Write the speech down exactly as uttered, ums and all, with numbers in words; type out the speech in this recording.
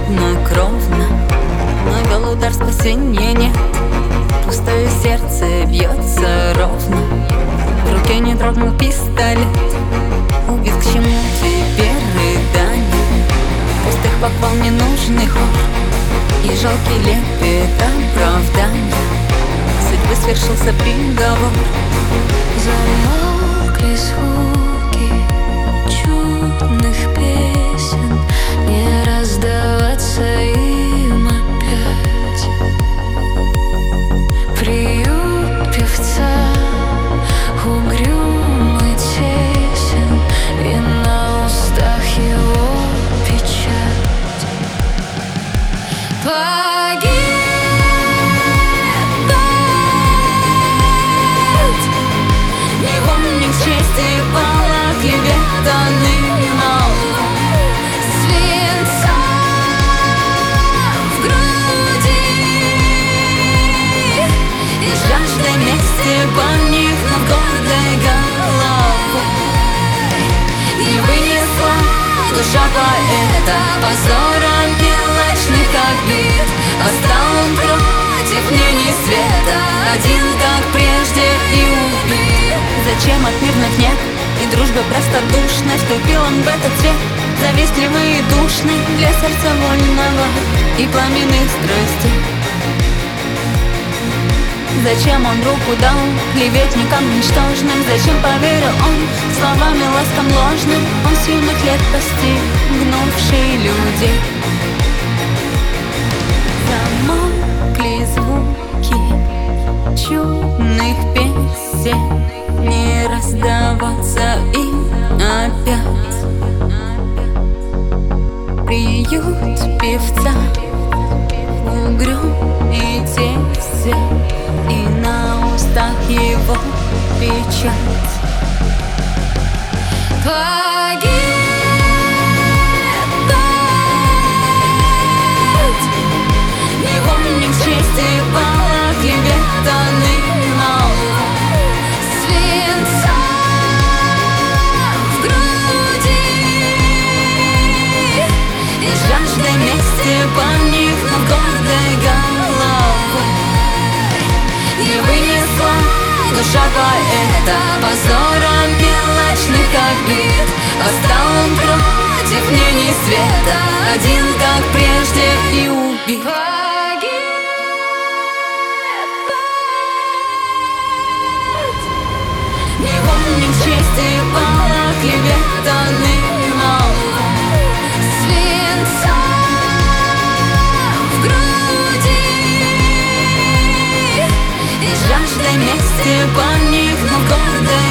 хладнокровно, но вел удар спасения нет. Пустое сердце бьется ровно, в руке не дрогнул пистолет. Убит, к чему теперь рыдание? Пустых похвал ненужный хор и жалкий лепет оправдания. Судьбы свершился приговор. Замолкли звуки чудных песен, не раздаваться им опять. Приют певца угрюмый, тесен, и на устах его печать. Погиб чести пала клеветанный мол, свинца в груди и жаждой мести поникнув гордой головой. Не вынесла душа поэта позора мелочных обид. Остал он против мнений света, один как прежде и убит. Зачем отмернуть нет и дружбы простодушной? Вступил он в этот свет завистливый и душный для сердца вольного и пламенных страстей. Зачем он руку дал клеветникам ничтожным? Зачем поверил он словами ласкам ложным? Он с юных лет постиг гнувший людей. Замолкли звуки чудных песен, не раздаваться им опять. Приют певца угрюм и тесен, и на устах его печать. Погиб невольник чести пала клеветанный мол, свинца в груди и жаждой мести поникнув гордой головой. Не вынесла душа поэта позора мелочных обид. Остал он против мнений света, один как прежде и убит. Невольник чести пала клеветанный мол, свинца в груди и жаждой мести поникнув гордой